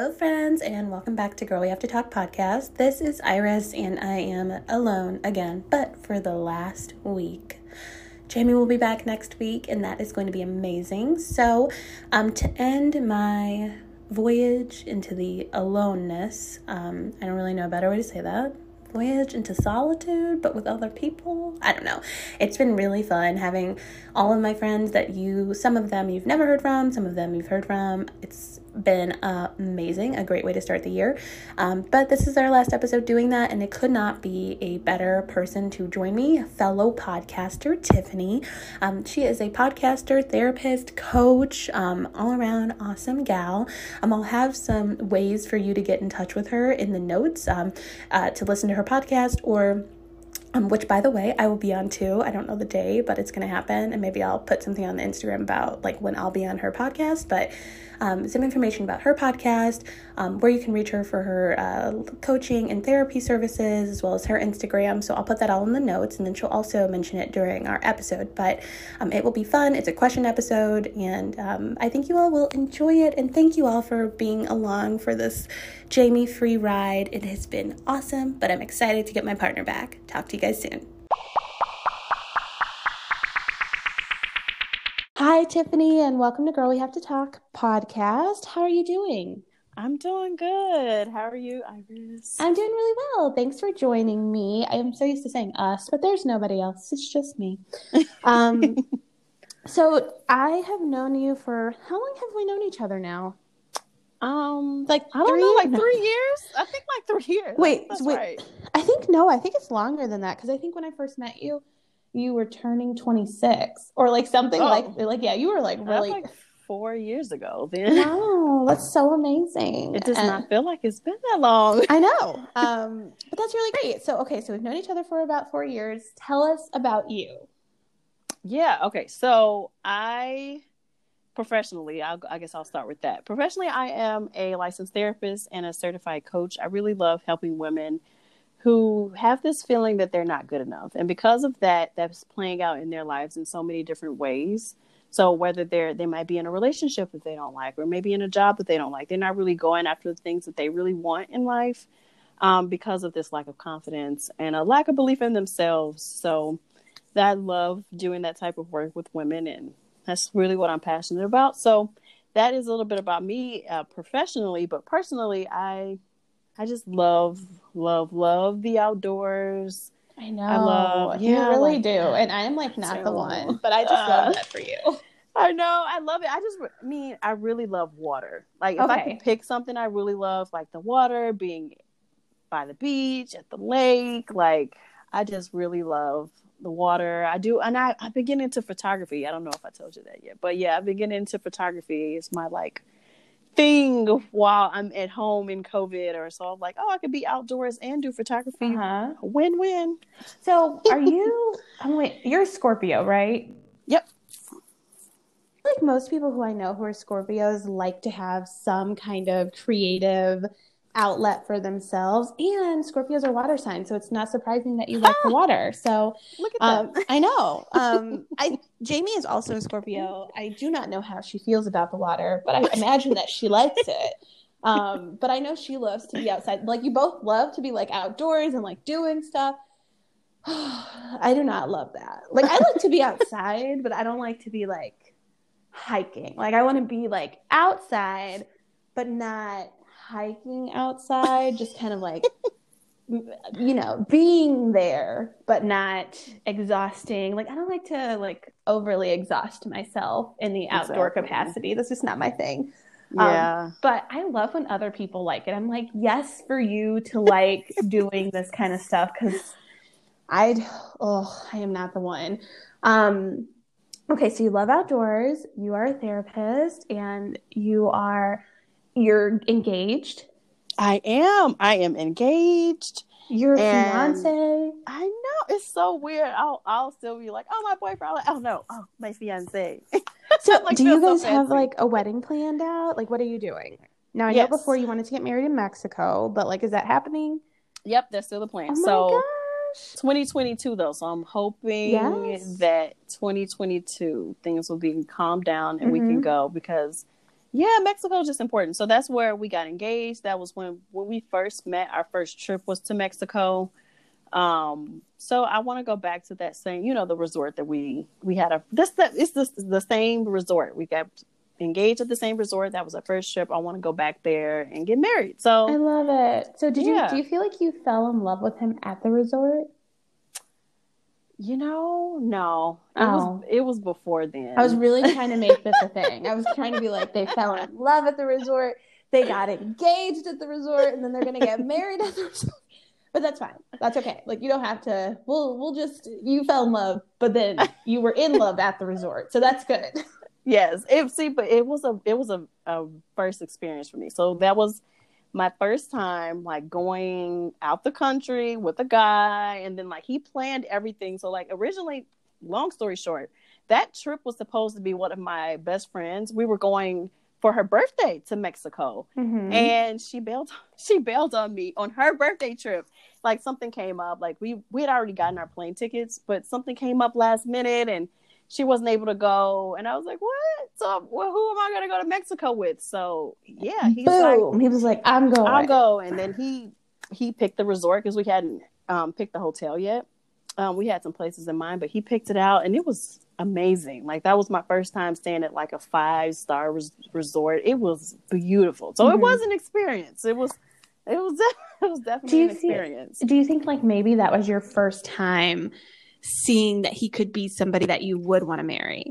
Hello, friends, and welcome back to Girl We Have to Talk podcast. This is Iris, and I am alone again, but for the last week. Jamie will be back next week, and that is going to be amazing. So, to end my voyage into the aloneness, I don't really know a better way to say that. Voyage into solitude, but with other people. I don't know. It's been really fun having all of my friends that some of them you've never heard from, some of them you've heard from. It's been amazing, a great way to start the year. But this is our last episode doing that, and it could not be a better person to join me, fellow podcaster Tiffany. She is a podcaster, therapist, coach, all around awesome gal. I'll have some ways for you to get in touch with her in the notes to listen to her podcast, or which, by the way, I will be on too. I don't know the day, but it's going to happen, and maybe I'll put something on the Instagram about like when I'll be on her podcast, but some information about her podcast, where you can reach her for her coaching and therapy services, as well as her Instagram. So I'll put that all in the notes, and then she'll also mention it during our episode. But it will be fun. It's a question episode, and I think you all will enjoy it. And thank you all for being along for this Jamie free ride. It has been awesome, but I'm excited to get my partner back. Talk to you guys soon. Hi, Tiffany, and welcome to Girl We Have to Talk podcast. How are you doing? I'm doing good. How are you, Iris? I'm doing really well. Thanks for joining me. I am so used to saying us, but there's nobody else. It's just me. So I have known you for, how long have we known each other now? Like I don't know, like 3 years? I think like 3 years. Wait. Right. I think it's longer than that, because I think when I first met you, you were turning 26 or like something like yeah, you were like really like 4 years ago then. Wow, that's so amazing. It does not feel like it's been that long. I know. But that's really great. So we've known each other for about 4 years. Tell us about you. Yeah, okay. So professionally, I guess I'll start with that. Professionally, I am a licensed therapist and a certified coach. I really love helping women who have this feeling that they're not good enough. And because of that, that's playing out in their lives in so many different ways. So whether they might be in a relationship that they don't like, or maybe in a job that they don't like, they're not really going after the things that they really want in life because of this lack of confidence and a lack of belief in themselves. So I love doing that type of work with women, and that's really what I'm passionate about. So that is a little bit about me professionally, but personally, I just love the outdoors. I know. You really do. And I'm like not the one, but I just love that for you. I know. I love it. I really love water. Like if I could pick something I really love, like the water, being by the beach, at the lake, like I just really love the water. I do. And I've been getting into photography. I don't know if I told you that yet, but yeah, I've been getting into photography. It's my like thing while I'm at home in COVID, or so I'm like, I could be outdoors and do photography. Win-win. So are you you're a Scorpio, right? Yep. Like most people who I know who are Scorpios like to have some kind of creative outlet for themselves, and Scorpios are water signs, so it's not surprising that you like the water. So look at that. I know. Jamie is also a Scorpio. I do not know how she feels about the water, but I imagine that she likes it. But I know she loves to be outside. Like you both love to be like outdoors and like doing stuff. I do not love that. Like I like to be outside, but I don't like to be like hiking. Like I want to be like outside, but not hiking outside, just kind of like being there but not exhausting. Like I don't like to like overly exhaust myself in the outdoor capacity. That's just not my thing. But I love when other people like it. I'm like, yes, for you to like doing this kind of stuff, because I am not the one. Okay, so you love outdoors, you are a therapist, and you're engaged. I am engaged. Your fiance. I know, it's so weird. I'll still be like, my boyfriend. I'm like, my fiance. So do you guys have like a wedding planned out? Like, what are you doing? Now, I know before you wanted to get married in Mexico, but like, is that happening? Yep, that's still the plan. Oh my gosh. 2022 though, so I'm hoping that 2022 things will be calmed down and we can go, because Yeah, Mexico is just important. So that's where we got engaged. That was when we first met. Our first trip was to Mexico. So I want to go back to that same, the resort that we had the same resort. We got engaged at the same resort. That was our first trip. I want to go back there and get married. So I love it. So do you feel like you fell in love with him at the resort? No. It was before then. I was really trying to make this a thing. I was trying to be like, they fell in love at the resort, they got engaged at the resort, and then they're gonna get married at the resort. But that's fine. That's okay. Like, you don't have to. We'll just, you fell in love, but then you were in love at the resort, so that's good. Yes, but it was a first experience for me. So that was my first time, like, going out the country with a guy, and then, like, he planned everything. So, like, originally, long story short, that trip was supposed to be one of my best friends. We were going for her birthday to Mexico, and she bailed on me on her birthday trip. Like, something came up. Like, we had already gotten our plane tickets, but something came up last minute, and she wasn't able to go. And I was like, what? So, well, who am I going to go to Mexico with? So, yeah, he was like, I'm going. I'll go. And then he picked the resort because we hadn't picked the hotel yet. We had some places in mind, but he picked it out, and it was amazing. Like, that was my first time staying at, like, a 5-star resort. It was beautiful. So it was an experience. It was definitely an experience. Do you think, like, maybe that was your first time seeing that he could be somebody that you would want to marry?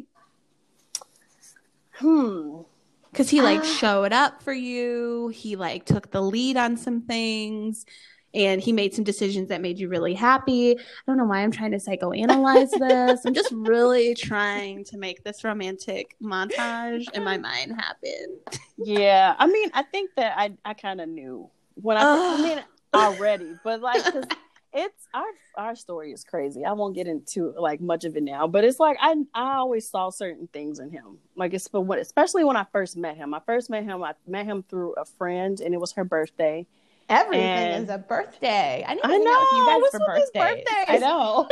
Because he, like, showed up for you. He, like, took the lead on some things. And he made some decisions that made you really happy. I don't know why I'm trying to psychoanalyze this. I'm just really trying to make this romantic montage in my mind happen. Yeah. I mean, I think that I kind of knew when already. But, like, because it's our story is crazy. I won't get into, like, much of it now. But it's like I always saw certain things in him. Like, especially when I first met him. I met him through a friend, and it was her birthday. Everything is a birthday. I know. You guys for birthdays. I know.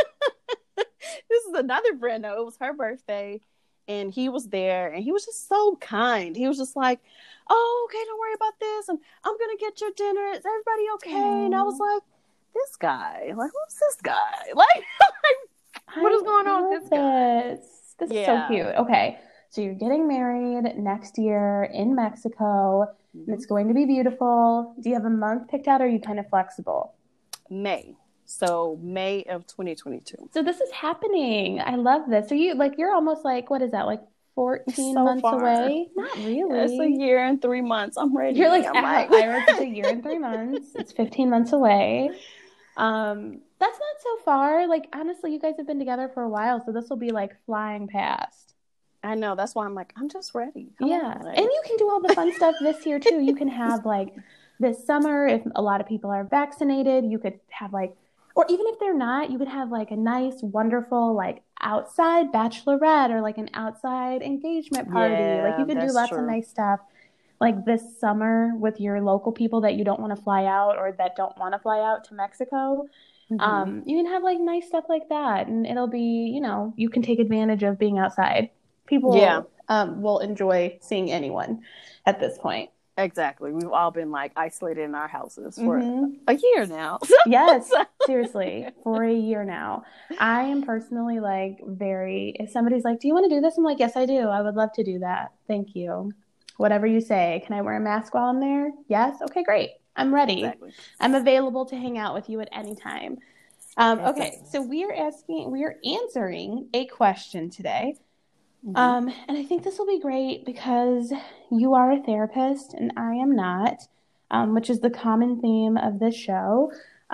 This is another friend, though. It was her birthday, and he was there, and he was just so kind. He was just like, "Oh, okay, don't worry about this, and I'm gonna get your dinner. Is everybody okay?" And I was like, "This guy, like, who's this guy? Like what is going on with this guy?" This is so cute. Okay. So you're getting married next year in Mexico, and it's going to be beautiful. Do you have a month picked out, or are you kind of flexible? May. So May of 2022. So this is happening. I love this. So you're almost like, what is that, like 14 months away? Not really. It's a year and 3 months. I'm ready. You're like, it's a year and 3 months. It's 15 months away. That's not so far. Like, honestly, you guys have been together for a while, so this will be like flying past. I know. That's why I'm like, I'm just ready. Come on. And you can do all the fun stuff this year too. You can have, like, this summer, if a lot of people are vaccinated, you could have, like, or even if they're not, you could have, like, a nice, wonderful, like, outside bachelorette or, like, an outside engagement party. Yeah, like, you could do lots of nice stuff, like, this summer with your local people that you don't want to fly out or that don't want to fly out to Mexico. You can have, like, nice stuff like that, and it'll be, you can take advantage of being outside. People will enjoy seeing anyone at this point. Exactly. We've all been, like, isolated in our houses for a year now. Yes, seriously, for a year now. I am personally, like, if somebody's like, do you want to do this? I'm like, yes, I do. I would love to do that. Thank you. Whatever you say. Can I wear a mask while I'm there? Yes? Okay, great. I'm ready. Exactly. I'm available to hang out with you at any time. Okay, so we are answering a question today. And I think this will be great because you are a therapist and I am not, which is the common theme of this show,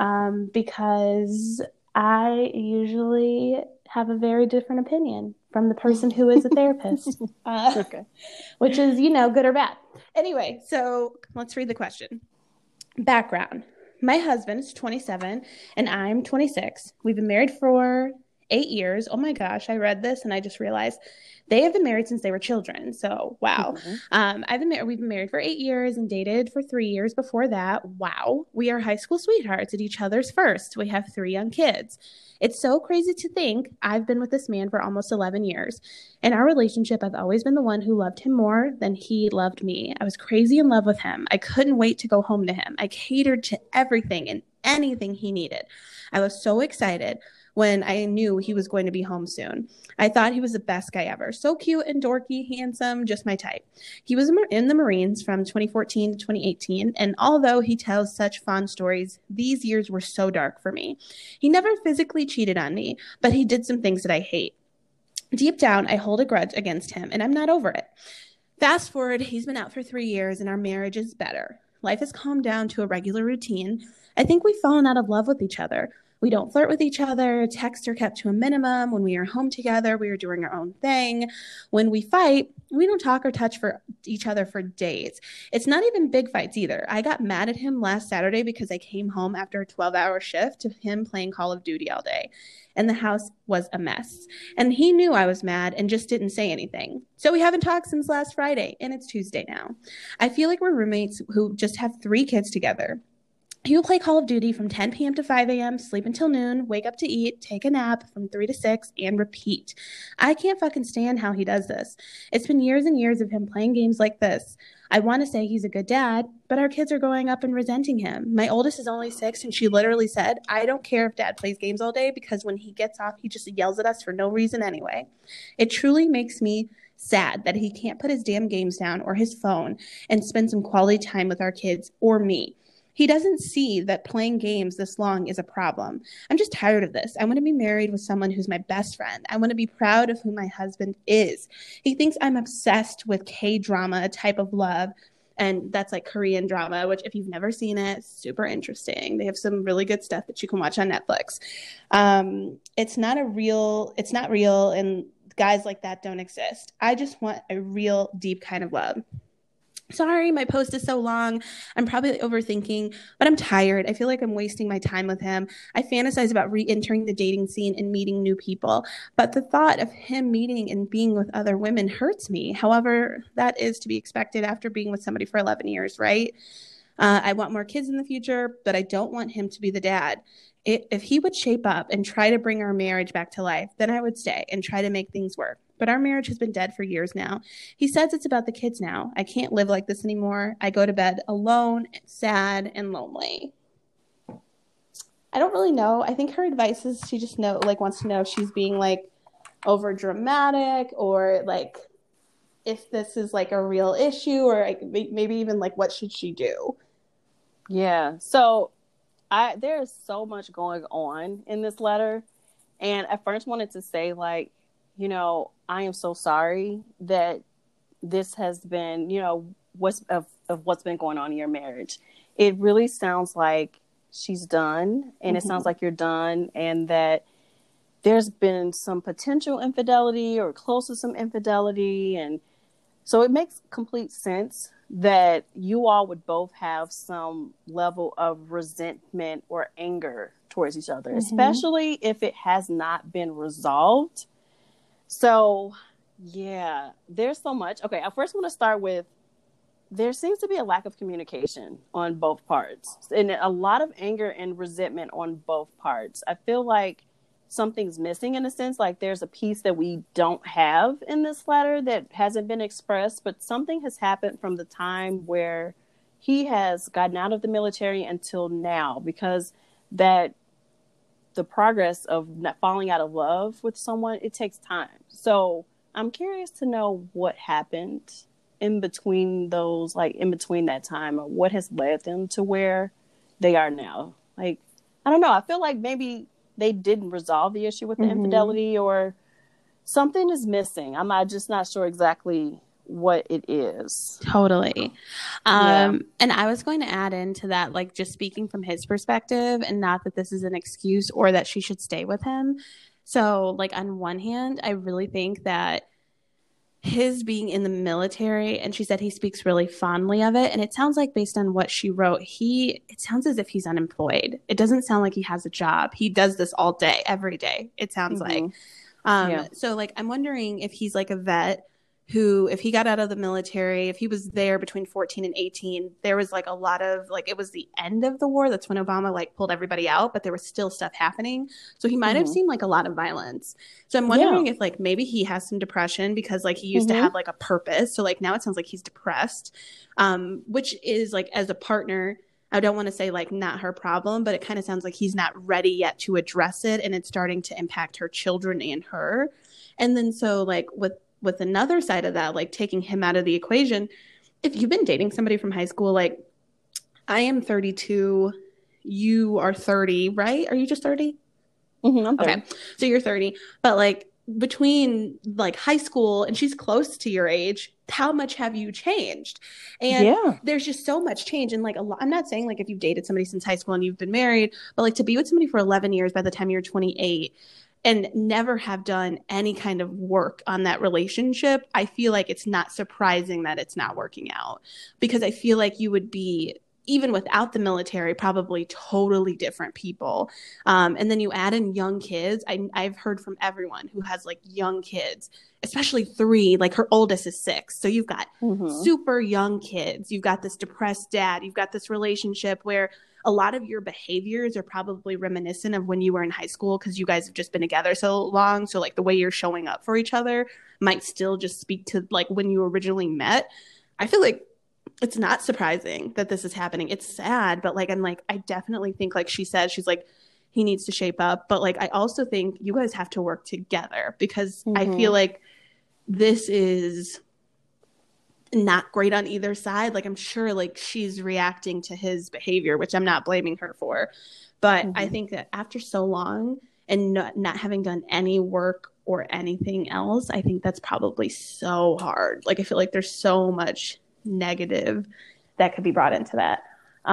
because I usually have a very different opinion from the person who is a therapist, which is, good or bad. Anyway, so let's read the question. Background. My husband is 27 and I'm 26. We've been married for 8 years. Oh my gosh, I read this and I just realized they have been married since they were children. So, wow. We've been married for 8 years and dated for 3 years before that. Wow. We are high school sweethearts at each other's first. We have 3 young kids. It's so crazy to think I've been with this man for almost 11 years. In our relationship, I've always been the one who loved him more than he loved me. I was crazy in love with him. I couldn't wait to go home to him. I catered to everything and anything he needed. I was so excited when I knew he was going to be home soon. I thought he was the best guy ever. So cute and dorky, handsome, just my type. He was in the Marines from 2014 to 2018, and although he tells such fond stories, these years were so dark for me. He never physically cheated on me, but he did some things that I hate. Deep down, I hold a grudge against him, and I'm not over it. Fast forward, he's been out for 3 years, and our marriage is better. Life has calmed down to a regular routine. I think we've fallen out of love with each other. We don't flirt with each other. Texts are kept to a minimum. When we are home together, we are doing our own thing. When we fight, we don't talk or touch for each other for days. It's not even big fights either. I got mad at him last Saturday because I came home after a 12-hour shift to him playing Call of Duty all day. And the house was a mess. And he knew I was mad and just didn't say anything. So we haven't talked since last Friday, and it's Tuesday now. I feel like we're roommates who just have 3 kids together. He will play Call of Duty from 10 p.m. to 5 a.m., sleep until noon, wake up to eat, take a nap from 3 to 6, and repeat. I can't fucking stand how he does this. It's been years and years of him playing games like this. I want to say he's a good dad, but our kids are growing up and resenting him. My oldest is only 6, and she literally said, I don't care if dad plays games all day because when he gets off, he just yells at us for no reason anyway. It truly makes me sad that he can't put his damn games down or his phone and spend some quality time with our kids or me. He doesn't see that playing games this long is a problem. I'm just tired of this. I want to be married with someone who's my best friend. I want to be proud of who my husband is. He thinks I'm obsessed with K-drama, a type of love, and that's like Korean drama, which if you've never seen it, super interesting. They have some really good stuff that you can watch on Netflix. It's not real, and guys like that don't exist. I just want a real, deep kind of love. Sorry, my post is so long. I'm probably overthinking, but I'm tired. I feel like I'm wasting my time with him. I fantasize about re-entering the dating scene and meeting new people, but the thought of him meeting and being with other women hurts me. However, that is to be expected after being with somebody for 11 years, right? I want more kids in the future, but I don't want him to be the dad. If he would shape up and try to bring our marriage back to life, then I would stay and try to make things work. But our marriage has been dead for years now. He says it's about the kids now. I can't live like this anymore. I go to bed alone, sad, and lonely. I don't really know. I think her advice is she just wants to know if she's being like over dramatic or like if this is like a real issue or like maybe even like what should she do? Yeah. So there is so much going on in this letter. And I first wanted to say, like, you know, I am so sorry that this has been, you know, what's been going on in your marriage. It really sounds like she's done, and it sounds like you're done, and that there's been some potential infidelity or close to some infidelity. And so it makes complete sense that you all would both have some level of resentment or anger towards each other, especially if it has not been resolved. So, yeah, there's so much. Okay, I first want to start with there seems to be a lack of communication on both parts and a lot of anger and resentment on both parts. I feel like something's missing in a sense, like there's a piece that we don't have in this letter that hasn't been expressed, but something has happened from the time where he has gotten out of the military until now, because that the progress of not falling out of love with someone, it takes time. So I'm curious to know what happened in between those, like in between that time, or what has led them to where they are now. Like, I don't know. I feel like maybe they didn't resolve the issue with the infidelity, or something is missing. I'm just not sure exactly what it is. Totally. And I was going to add into that, like just speaking from his perspective, and not that this is an excuse or that she should stay with him. So like on one hand, I really think that his being in the military, and she said he speaks really fondly of it. And it sounds like, based on what she wrote, it sounds as if he's unemployed. It doesn't sound like he has a job. He does this all day, every day, it sounds like. So like, I'm wondering if he's like a vet who, if he got out of the military, if he was there between 14 and 18, there was like a lot of like, it was the end of the war. That's when Obama like pulled everybody out, but there was still stuff happening. So he might have seen like a lot of violence. So I'm wondering if like maybe he has some depression because like he used to have like a purpose. So like now it sounds like he's depressed, which is like, as a partner, I don't want to say like not her problem, but it kind of sounds like he's not ready yet to address it. And it's starting to impact her children and her. And then so like with another side of that, like taking him out of the equation, if you've been dating somebody from high school, like I am 32, you are 30, right? Are you just 30? I'm 30. Okay. So you're 30, but like between like high school and she's close to your age, how much have you changed? And there's just so much change. And like a lot, I'm not saying like if you've dated somebody since high school and you've been married, but like to be with somebody for 11 years by the time you're 28 and never have done any kind of work on that relationship, I feel like it's not surprising that it's not working out, because I feel like you would be, even without the military, probably totally different people. And then you add in young kids. I've heard from everyone who has like young kids, especially 3, like her oldest is 6. So you've got super young kids. You've got this depressed dad. You've got this relationship where a lot of your behaviors are probably reminiscent of when you were in high school, because you guys have just been together so long. So like the way you're showing up for each other might still just speak to like when you originally met. I feel like it's not surprising that this is happening. It's sad, but like, I'm like, I definitely think, like she says, she's like, he needs to shape up. But like, I also think you guys have to work together, because I feel like this is not great on either side. Like, I'm sure like she's reacting to his behavior, which I'm not blaming her for. But I think that after so long and not having done any work or anything else, I think that's probably so hard. Like, I feel like there's so much negative that could be brought into that.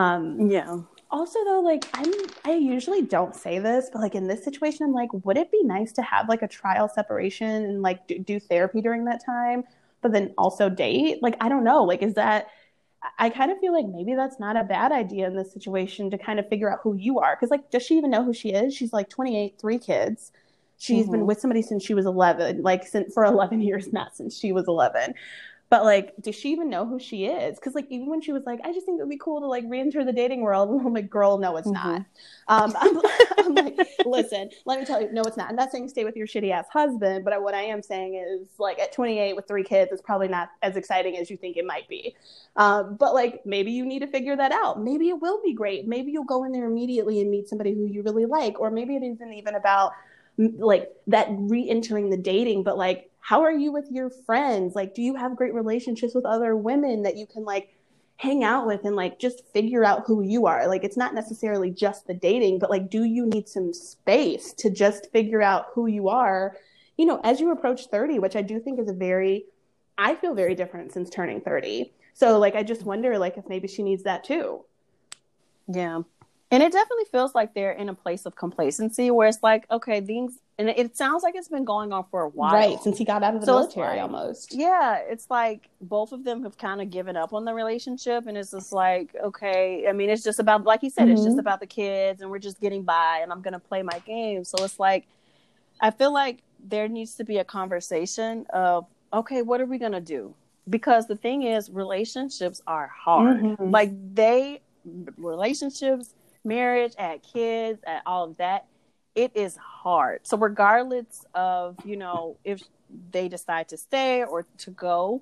Also though, like I usually don't say this, but like in this situation, I'm like, would it be nice to have like a trial separation and like do therapy during that time, but then also date? Like, I don't know, like, is that, I kind of feel like maybe that's not a bad idea in this situation, to kind of figure out who you are. Because like, does she even know who she is? She's like 28, 3 kids. She's been with somebody since she was 11, like for 11 years, not since she was 11. But like, does she even know who she is? Because like, even when she was like, I just think it would be cool to like re-enter the dating world, I'm like, girl, no, it's not. I'm like, listen, let me tell you, no, it's not. I'm not saying stay with your shitty ass husband, but what I am saying is like, at 28 with 3 kids, it's probably not as exciting as you think it might be. But like, maybe you need to figure that out. Maybe it will be great. Maybe you'll go in there immediately and meet somebody who you really like. Or maybe it isn't even about like that re-entering the dating, but like, how are you with your friends? Like, do you have great relationships with other women that you can like hang out with and like just figure out who you are? Like, it's not necessarily just the dating, but like, do you need some space to just figure out who you are, you know, as you approach 30, which I do think is I feel very different since turning 30. So like, I just wonder like if maybe she needs that too. Yeah. And it definitely feels like they're in a place of complacency where it's like, okay, and it sounds like it's been going on for a while. Right, since he got out of the military almost. Yeah, it's like both of them have kind of given up on the relationship, and it's just like, okay, I mean, it's just about, like he said, it's just about the kids, and we're just getting by, and I'm going to play my game. So it's like, I feel like there needs to be a conversation of, okay, what are we going to do? Because the thing is, relationships are hard. Like relationships, marriage, add kids, add all of that, it is hard. So regardless of, you know, if they decide to stay or to go,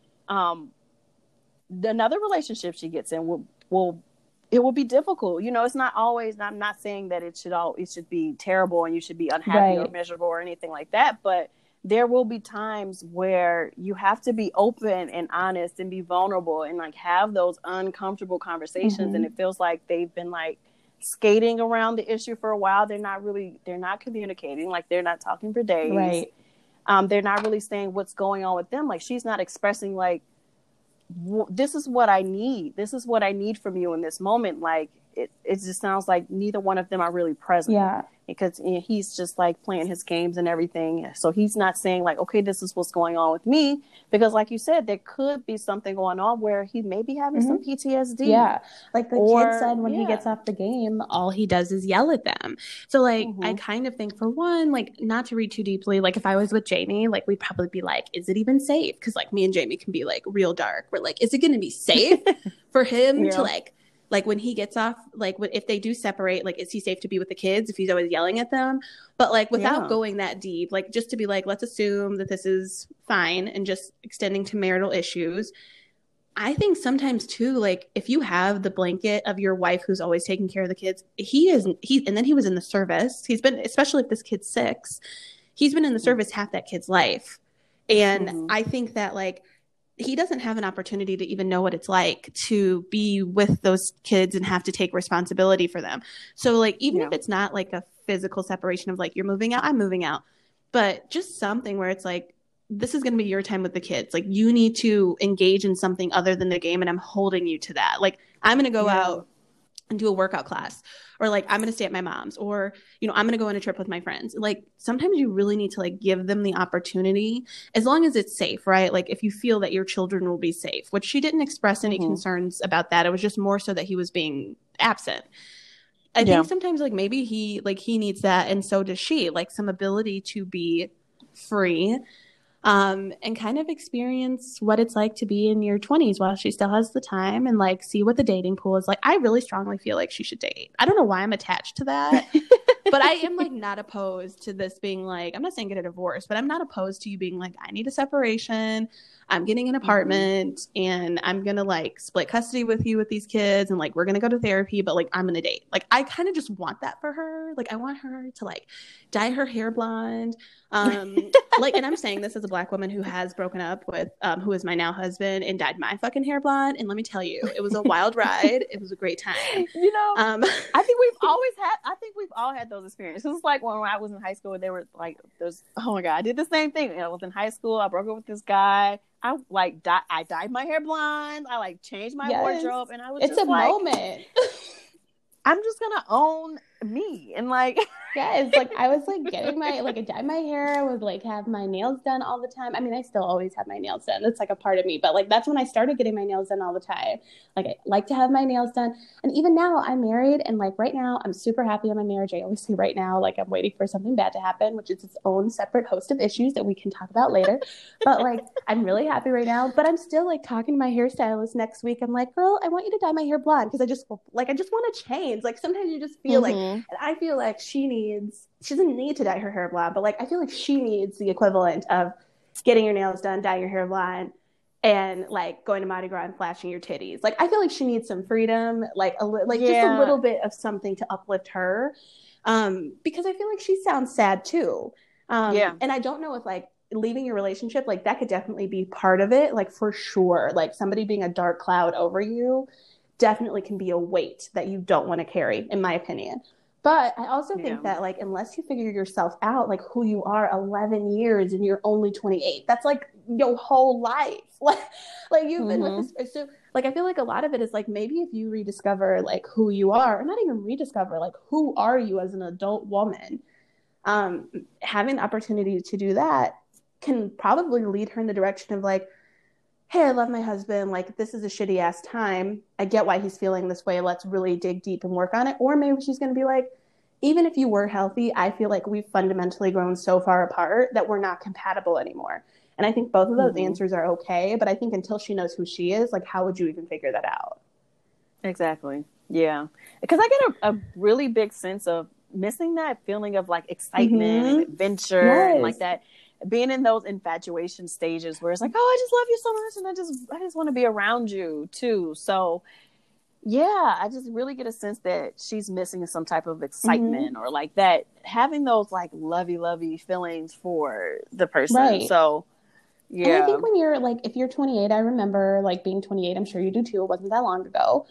another relationship she gets in will be difficult. You know, it's not always, I'm not saying that it should be terrible and you should be unhappy or miserable or anything like that, but there will be times where you have to be open and honest and be vulnerable and like have those uncomfortable conversations. And it feels like they've been like skating around the issue for a while. They're not communicating, like they're not talking for days. Right. They're not really saying what's going on with them. Like, she's not expressing like, this is what I need. This is what I need from you in this moment. Like, it just sounds like neither one of them are really present. Yeah. Because he's just like playing his games and everything. So he's not saying like, okay, this is what's going on with me. Because like you said, there could be something going on where he may be having some PTSD. Yeah. Like the kid said, when he gets off the game, all he does is yell at them. So like, I kind of think, for one, like, not to read too deeply, like if I was with Jamie, like we'd probably be like, is it even safe? Because like me and Jamie can be like real dark. We're like, is it going to be safe for him to like when he gets off, like if they do separate, like, is he safe to be with the kids if he's always yelling at them? But like without going that deep, like just to be like, let's assume that this is fine and just extending to marital issues. I think sometimes too, like if you have the blanket of your wife who's always taking care of the kids, and then he was in the service. He's been, especially if this kid's 6, he's been in the service half that kid's life. And I think that like, he doesn't have an opportunity to even know what it's like to be with those kids and have to take responsibility for them. So like, even if it's not like a physical separation of like, you're moving out, I'm moving out, but just something where it's like, this is going to be your time with the kids. Like you need to engage in something other than the game. And I'm holding you to that. Like I'm going to go out and do a workout class, or like, I'm going to stay at my mom's, or, you know, I'm going to go on a trip with my friends. Like sometimes you really need to like give them the opportunity, as long as it's safe, right? Like if you feel that your children will be safe, which she didn't express any concerns about that. It was just more so that he was being absent. I think sometimes like maybe he needs that. And so does she, like some ability to be free, and kind of experience what it's like to be in your 20s while she still has the time, and like see what the dating pool is like. I really strongly feel like she should date. I don't know why I'm attached to that, but I am like not opposed to this being like, I'm not saying get a divorce, but I'm not opposed to you being like, I need a separation. I'm getting an apartment and I'm going to like split custody with you with these kids. And like, we're going to go to therapy, but like, I'm going to date. Like, I kind of just want that for her. Like, I want her to like dye her hair blonde. Like, and I'm saying this as a Black woman who has broken up with, who is my now husband, and dyed my fucking hair blonde. And let me tell you, it was a wild ride. It was a great time. You know, I think we've all had those experiences. It was like when I was in high school, they were like, oh my God, I did the same thing. I was in high school. I broke up with this guy. I like I dyed my hair blonde. I like changed my wardrobe, and I was it's just a moment. I'm just gonna own me, and like it's like I was like getting my I dyed my hair. I would like have my nails done all the time. I mean, I still always have my nails done. That's like a part of me, but like that's when I started getting my nails done all the time. Like I like to have my nails done, and even now I'm married, and like right now I'm super happy in my marriage. I always say right now, like I'm waiting for something bad to happen, which is its own separate host of issues that we can talk about later. But like I'm really happy right now. But I'm still like talking to my hairstylist next week. I'm like, girl, I want you to dye my hair blonde because I just want to change. Like sometimes you just feel like, and I feel like she doesn't need to dye her hair blonde, but like I feel like she needs the equivalent of getting your nails done, dyeing your hair blonde, and like going to Mardi Gras and flashing your titties. Like I feel like she needs some freedom, just a little bit of something to uplift her, because I feel like she sounds sad too. And I don't know if like leaving your relationship, like that could definitely be part of it, like for sure. Like somebody being a dark cloud over you definitely can be a weight that you don't want to carry, in my opinion. But I also think that like, unless you figure yourself out, like who you are 11 years and you're only 28, that's like your whole life. Like you've been with this. So like, I feel like a lot of it is like, maybe if you rediscover like who you are, or not even rediscover, like who are you as an adult woman, having the opportunity to do that can probably lead her in the direction of like, hey, I love my husband. Like, this is a shitty ass time. I get why he's feeling this way. Let's really dig deep and work on it. Or maybe she's going to be like, even if you were healthy, I feel like we've fundamentally grown so far apart that we're not compatible anymore. And I think both of those answers are okay. But I think until she knows who she is, like, how would you even figure that out? Exactly. Yeah. Because I get a really big sense of missing that feeling of like excitement and adventure and like that. Being in those infatuation stages where it's like, oh, I just love you so much, and I just want to be around you too. So yeah, I just really get a sense that she's missing some type of excitement or like that, having those like lovey feelings for the person. Right. So yeah. And I think when you're like, if you're 28, I remember like being 28, I'm sure you do too. It wasn't that long ago.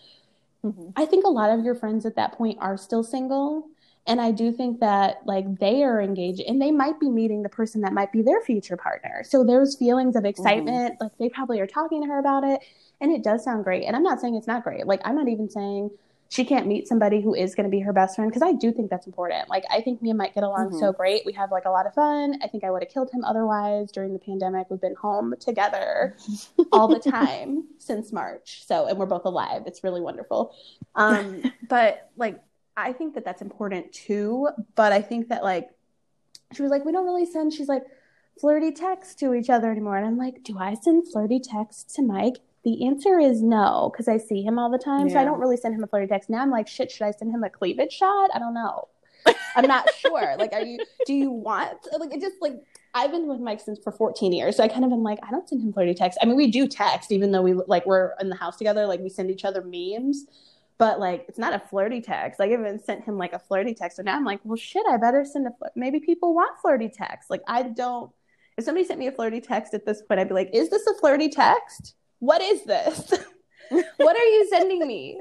I think a lot of your friends at that point are still single. And I do think that like they are engaged and they might be meeting the person that might be their future partner. So there's feelings of excitement. Like they probably are talking to her about it, and it does sound great. And I'm not saying it's not great. Like I'm not even saying she can't meet somebody who is going to be her best friend, because I do think that's important. Like, I think me and Mike get along so great. We have like a lot of fun. I think I would have killed him otherwise during the pandemic. We've been home together all the time since March. So, and we're both alive. It's really wonderful. But like, I think that that's important too. But I think that like, she was like, we don't really send, she's like, flirty texts to each other anymore. And I'm like, do I send flirty texts to Mike? The answer is no, because I see him all the time. So I don't really send him a flirty text. Now I'm like, shit, should I send him a cleavage shot? I don't know. I'm not sure. Like, do you want, like, it just like, I've been with Mike for 14 years. So I kind of am like, I don't send him flirty texts. I mean, we do text, even though we're in the house together, like we send each other memes, but like, it's not a flirty text. Like, I even sent him like a flirty text. So now I'm like, well, shit, I better send maybe people want flirty text. Like, if somebody sent me a flirty text at this point, I'd be like, is this a flirty text? What is this? What are you sending me?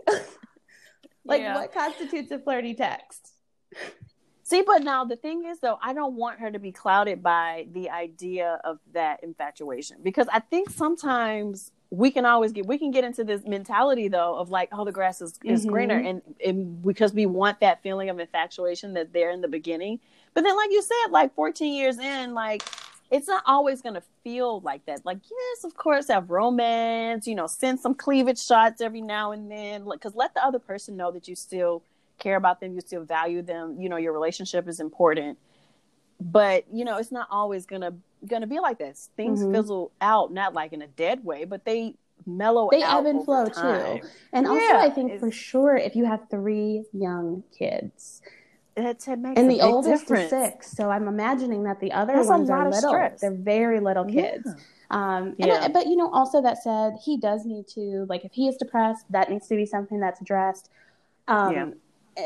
What constitutes a flirty text? See, but now the thing is, though, I don't want her to be clouded by the idea of that infatuation, because I think sometimes we can get into this mentality, though, of like, oh, the grass is greener. And because we want that feeling of infatuation that's there in the beginning. But then, like you said, like 14 years in, like, it's not always going to feel like that. Like, yes, of course, have romance, send some cleavage shots every now and then. Because let the other person know that you still care about them, you still value them, your relationship is important. But, it's not always going to be like this. Things fizzle out, not like in a dead way, but they mellow out. They ebb and flow too. And also, I think for sure, if you have 3 young kids, it makes and the oldest is 6, so I'm imagining that the other ones are little. Stress. They're very little kids. But also that said, he does need to, like, if he is depressed, that needs to be something that's addressed. And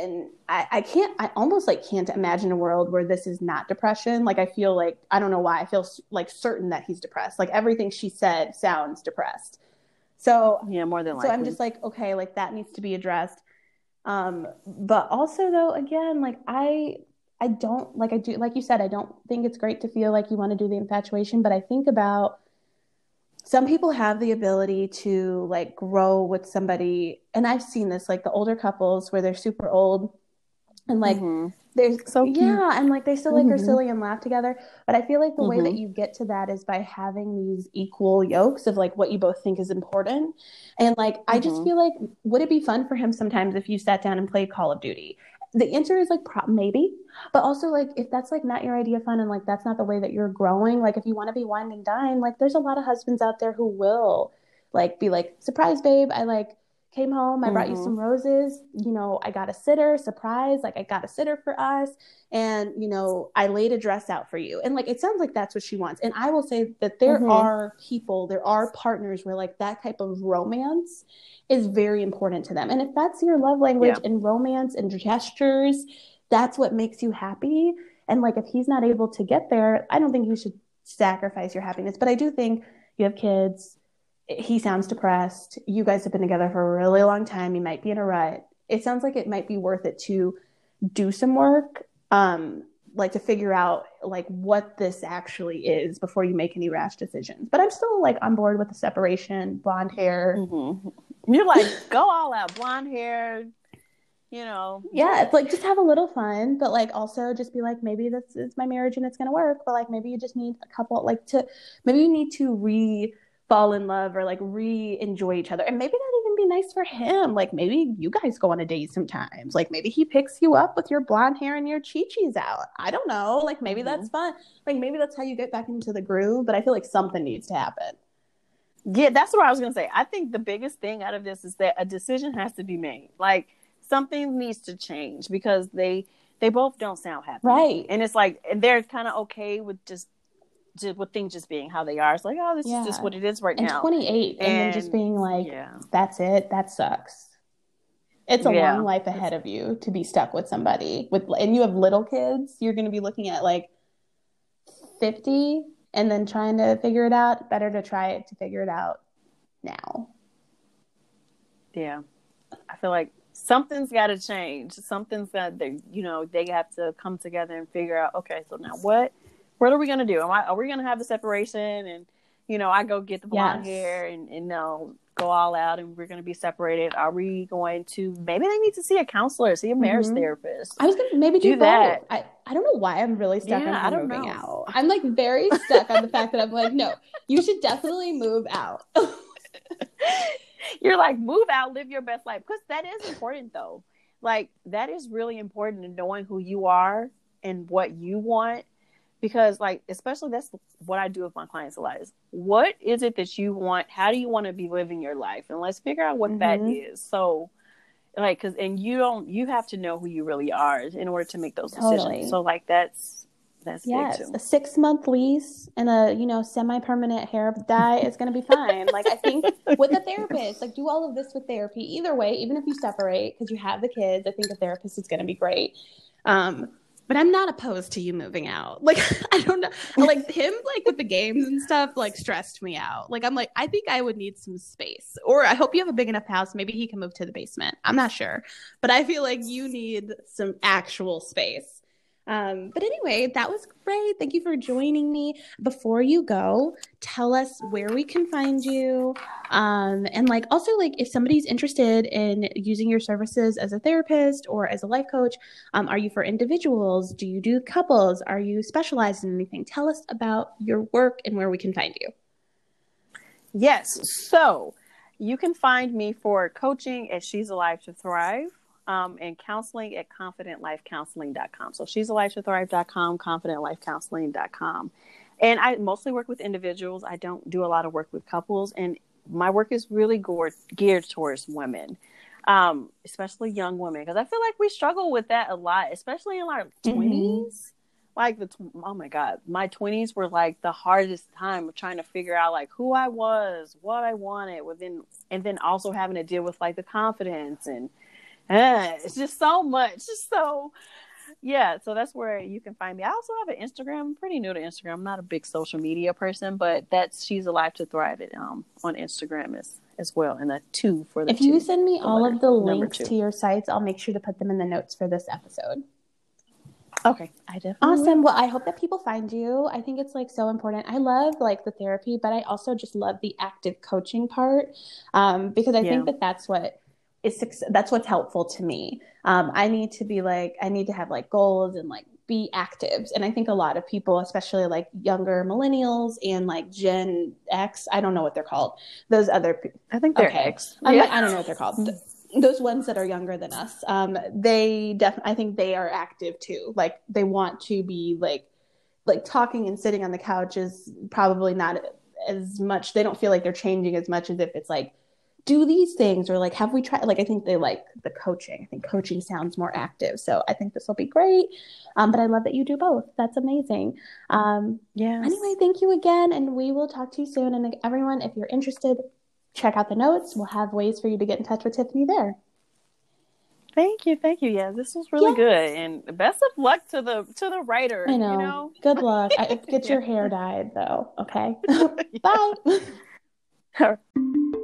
I almost like can't imagine a world where this is not depression. Like, I feel like, I don't know why, I feel like certain that he's depressed. Like, everything she said sounds depressed. So more than likely. So I'm just like, okay, like that needs to be addressed. But also though, again, like I don't, like I do, like you said, I don't think it's great to feel like you want to do the infatuation, but I think about some people have the ability to like grow with somebody. And I've seen this, like the older couples where they're super old and like, they're so cute. Yeah. And like, they still like are silly and laugh together. But I feel like the way that you get to that is by having these equal yokes of like what you both think is important. And like, I just feel like, would it be fun for him sometimes if you sat down and played Call of Duty? The answer is like, maybe. But also like, if that's like not your idea of fun and like, that's not the way that you're growing, like if you want to be wine and dine, like there's a lot of husbands out there who will like be like, surprise babe, I like came home, I brought you some roses, I got a sitter, surprise, like I got a sitter for us, and I laid a dress out for you. And like, it sounds like that's what she wants. And I will say that there are partners where like that type of romance is very important to them. And if that's your love language and romance and gestures, that's what makes you happy. And like, if he's not able to get there, I don't think you should sacrifice your happiness. But I do think you have kids. He sounds depressed. You guys have been together for a really long time. You might be in a rut. It sounds like it might be worth it to do some work, like to figure out like what this actually is before you make any rash decisions. But I'm still like on board with the separation, blonde hair. You're like, go all out, blonde hair, Yeah, it's like, just have a little fun, but like also just be like, maybe this is my marriage and it's going to work. But like, maybe you just need a couple, like maybe you need to fall in love or like enjoy each other. And maybe that even be nice for him. Like maybe you guys go on a date sometimes. Like maybe he picks you up with your blonde hair and your chi-chis out. I don't know. Like maybe that's fun. Like maybe that's how you get back into the groove. But I feel like something needs to happen. Yeah, that's what I was going to say. I think the biggest thing out of this is that a decision has to be made. Like something needs to change because they both don't sound happy. Right. And it's like, they're kind of okay with just with things just being how they are. It's like, oh, this is just what it is right now. 28 and then just being like, that's it. That sucks. It's a long life ahead of you to be stuck with somebody and you have little kids. You're going to be looking at like 50 and then trying to figure it out. Better to try to figure it out now. Yeah. I feel like something's got to change. Something's got to, they have to come together and figure out, okay, so now what are we going to do? Are we going to have the separation and, I go get the blonde hair and go all out and we're going to be separated? Are we going to, maybe they need to see a counselor, see a marriage therapist. I was going to maybe do that. Both. I don't know why I'm really stuck on her moving out. I'm like very stuck on the fact that I'm like, no, you should definitely move out. You're like, move out, live your best life. Because that is important though. Like that is really important in knowing who you are and what you want. Because like, especially that's what I do with my clients a lot is, what is it that you want? How do you want to be living your life? And let's figure out what that is. So like, you have to know who you really are in order to make those decisions. So like, that's big too. A 6-month lease and a, semi-permanent hair dye is going to be fine. Like, I think with a therapist, like do all of this with therapy. Either way, even if you separate, because you have the kids, I think a therapist is going to be great. But I'm not opposed to you moving out. Like, I don't know. Like him, like with the games and stuff, like stressed me out. Like, I'm like, I think I would need some space. Or I hope you have a big enough house. Maybe he can move to the basement. I'm not sure. But I feel like you need some actual space. But anyway, that was great. Thank you for joining me. Before you go, tell us where we can find you. And like, also like if somebody's interested in using your services as a therapist or as a life coach, are you for individuals? Do you do couples? Are you specialized in anything? Tell us about your work and where we can find you. Yes. So you can find me for coaching at She's Alive to Thrive. And counseling at confidentlifecounseling.com. So she's alive2thrive.com, confidentlifecounseling.com. And I mostly work with individuals. I don't do a lot of work with couples. And my work is really geared towards women, especially young women. Because I feel like we struggle with that a lot, especially in our 20s. Like, oh my God, my 20s were like the hardest time of trying to figure out like who I was, what I wanted and then also having to deal with like the confidence and it's just so much. So that's where you can find me. I also have an Instagram. I'm pretty new to Instagram. I'm not a big social media person, but that's She's Alive to Thrive on Instagram as well. And the 2 for the If you send me all of the links to your sites, I'll make sure to put them in the notes for this episode. Okay. I definitely Awesome. Well, I hope that people find you. I think it's like so important. I love like the therapy, but I also just love the active coaching part because I think that's what's helpful to me. I need to have like goals and like be active. And I think a lot of people, especially like younger millennials and like Gen X, I don't know what they're called. Those other, I think they're X. I don't know what they're called. Those ones that are younger than us, I think they are active too. Like they want to be like talking and sitting on the couch is probably not as much. They don't feel like they're changing as much as if it's like, do these things or like have we tried, like I think they like the coaching. I think coaching sounds more active, so I think this will be great. But I love that you do both. That's amazing. Anyway, thank you again, and we will talk to you soon. And everyone, if you're interested, check out the notes. We'll have ways for you to get in touch with Tiffany there. Thank you. Yeah, this was really good, and best of luck to the writer. I know. Good luck. Get your hair dyed though. Okay. Bye.